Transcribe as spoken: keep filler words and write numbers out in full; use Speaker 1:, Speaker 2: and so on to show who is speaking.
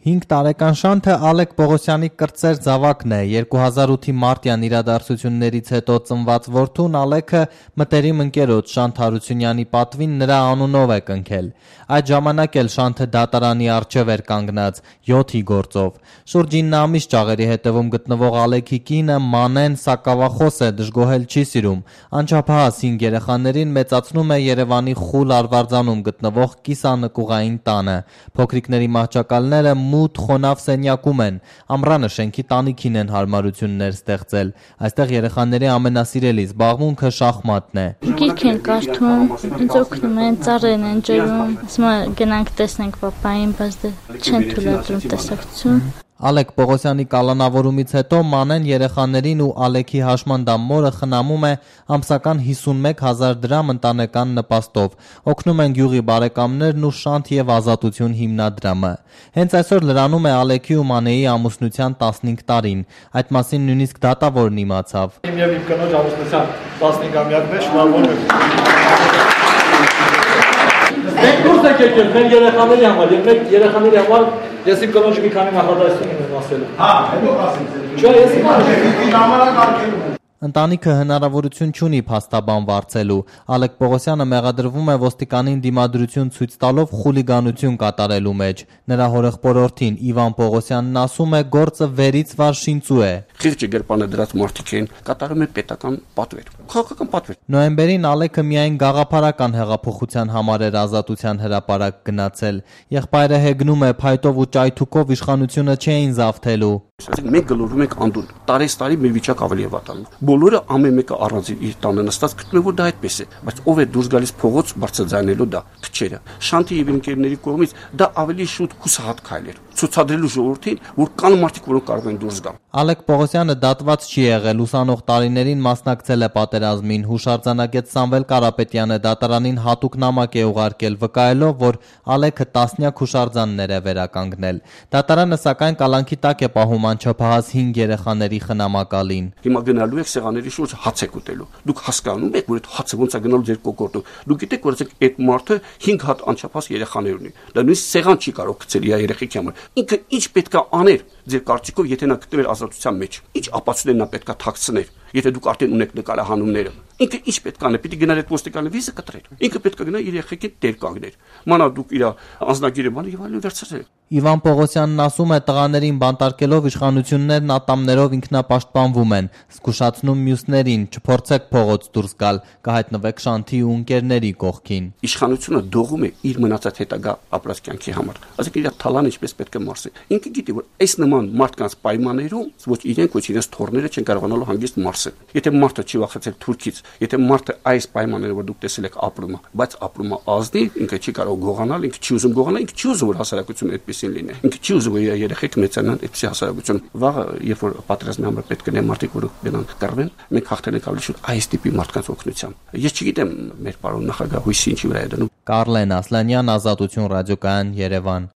Speaker 1: Հինգ տարեկան Շանթը Ալեք Պողոսյանի կրտսեր զավակն է։ երկու հազար ութի մարտյան իրադարձություններից հետո ծնված որդուն Ալեքը մտերիմ ընկերոջ Շանթ Հարությունյանի պատվին նրա անունով է կնքել։ Այդ ժամանակ էլ Շանթը դատարանի առջև էր կանգնած յոթի գործով։ Շուրջ ինը ամիս ճաղերի հետևում գտնվող Ալեքի կինը Մանեն սակավախոս է, դժգոհել չի սիրում։ Անչափահաս հինգ երեխաներին մեծացնում է Երևանի Խուլ Արվարձանում գտնվող կիսանկուղային տանը։ Փոքրիկների մահճակալները մութ խոնավ սենյակում են, ամռանը շենքի տանիքին են հարմարություններ ստեղծել։ Այստեղ երեխաների ամենասիրելի զբաղմունքը շախմատն է։
Speaker 2: Գիրք են կարդում, ինձ օգնում են, ծառերն են ջրում, ասում են գնանք տեսնենք պապային, բայց դե չեն թույլատրում տեսակցություն։
Speaker 1: Ալեք Պողոսյանի կալանավորումից հետո Մանեն երեխաներին ու Ալեքի հաշմանդամ մորը խնամում է ամսական հիսունմեկ հազար դրամ ընտանեկան նպաստով։ Օգնում են գյուղի բարեկամներն ու Շանթ և Ազատություն հիմնադրամը։ Հենց այսօր լրանում է Ալեքի ու Մանեի ամուսնության տասնհինգ տարին։ Այդ մասին նույնիսկ դատավորն իմացավ։
Speaker 3: Իմ և իմ կնոջ ամուսնության տասնհինգամյակն է, շնորհավորում եմ։ Մենք դուրս եք եկել, մենք երեխաների համար, և մենք երեխաների համար ես իմ կնոջը մի քանի նախադասություն եմ ասել։ Հա, հետո ասենք։ Չէ, ես իմ ասել։
Speaker 1: Ընտանիքը հնարավորություն չունի փաստաբան վարձելու։ Ալեք Պողոսյանը մեղադրվում է ոստիկանին դիմադրություն ցույց տալով խուլիգանություն կատարելու մեջ։ Նրա հորեղբորորդին Իվան Պողոսյանն ասում է, գործը վերից վար շինծու է։
Speaker 4: Խիղճը գերպանը դրած մարդիկ են, կատարում են պետական պատվեր, քաղաքական պատվեր։
Speaker 1: Նոյեմբերին Ալեքը միայն գաղափարական հեղափոխության համար էր Ազատության հրապարակ գնացել։ Եղբայրը հեգնում է, փայտով ու ճայթուկով իշխանությունը չէին զավթելու։
Speaker 4: Մենք գլորվում ենք անդուն, տարեստարի մեր վիճակ ավելի է վատանում։ Բոլորը ամեն մեկը առանձին իր տանը նստած գտնում է, որ դա այդպես է, բայց ով է դուրս գալիս փողոց բարձրաձայնելու դա քչերը։ Շանթի եւ ընկերների կողմից դա ավելի շուտ հուսահատ քայլ էր, ցուցադրելու ժողովրդին, որ կան մարդիկ, որոնք կարող են դուրս գալ։
Speaker 1: Ալեք Պողոսյանը դատված չի եղել, ուսանող տարիներին մասնակցել է պատերազմին։ Հուշարձանագետ Սամվել Կարապետյանը դատարանին հատուկ նամակ է ուղարկել, վկայելով, որ Ալեքը տասնյակ հուշարձաններ է վերականգնել։ Դատարանը սակայն կալանքի տակ է պահում անչափահաս հինգ երեխաների խնամակալին։
Speaker 4: Հիմա գնալու եք սեղանների շուրջ հաց եք ուտելու։ Դուք հասկանում եք, որ այդ հացը ոնց է գնալու ձեր կոկորդում։ Դուք գիտեք, որ այդ մարդը հինգ հատ անչափահաս երեխաներ ունի։ Դա նույնիսկ սեղան չի կարող գցել իր երեխեքի համար։ Ինքը ինչ պետք է աներ ձեր կարծիքով, եթե նա գտնվեր ազատության մեջ։ Ինչ ապացույցներ նա պետք է թաքցներ, եթե դուք արդեն ունեք նկարահանումները։ Ինքը ինչ պետք է անը, պիտի գնար այդ ոստիկանի վիզը կտրեր։ Ինքը պետք է գնա իր երեխեքին տեր կանգներ։ Մանա դուք իր անձնագիրը բանը եւ այլն վերցրել։
Speaker 1: Իվան Պողոսյանն ասում է, տղաներին բանտարկելով իշխանություններն ատամներով ինքնապաշտպանվում են, զգուշացնում մյուսներին, չփորձեք փողոց դուրս գալ, կհայտնվեք Շանթի ու ընկերների կողքին։
Speaker 4: Իշխանությունը դողում է իր մնացած հետագա ապրած կյանքի համար։ Ասենք իր թալանը ինչպես պետք է մարսի։ Ինքը գիտի, որ այս նման մարդկանց պայմաններում ոչ իրենք, ոչ իրենց թորները չեն կարողանալու հանգիստ մարսել։ Եթե մարդը չի վախեցել թուրքից, եթե մարդը այս պայմանները, որ դուք տեսել եք ապրում, բայց ապրումը ազնի, ինքը չի կարող գողանալ, ինքը չի ուզում գողանալ, ինքը չի ուզում որ հասարակությունը այդպես լինի։ Ինքը չի ուզում որ երեխեք մեծանան այդպիսի հասարակություն։ Վաղը, երբ որ պատերազմի համար պետք է մարդիկ որ գնան կռվեն, մենք հաղթել ենք ավելի շուտ այս տիպի մարդկանց օգնությամբ։ Ես չգիտեմ մեր պարոն նախագահ հույսի ինչի վրա է դնում։
Speaker 1: Կարլեն Ասլանյան, Ազատություն ռադիոկայան, Երևան։